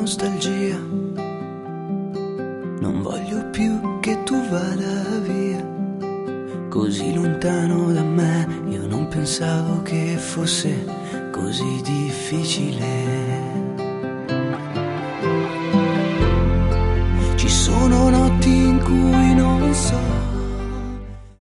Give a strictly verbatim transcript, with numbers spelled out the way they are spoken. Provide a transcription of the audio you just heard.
nostalgia. Non voglio più che tu vada via, così lontano da me. Io non pensavo che fosse così difficile. Ci sono notti in cui non so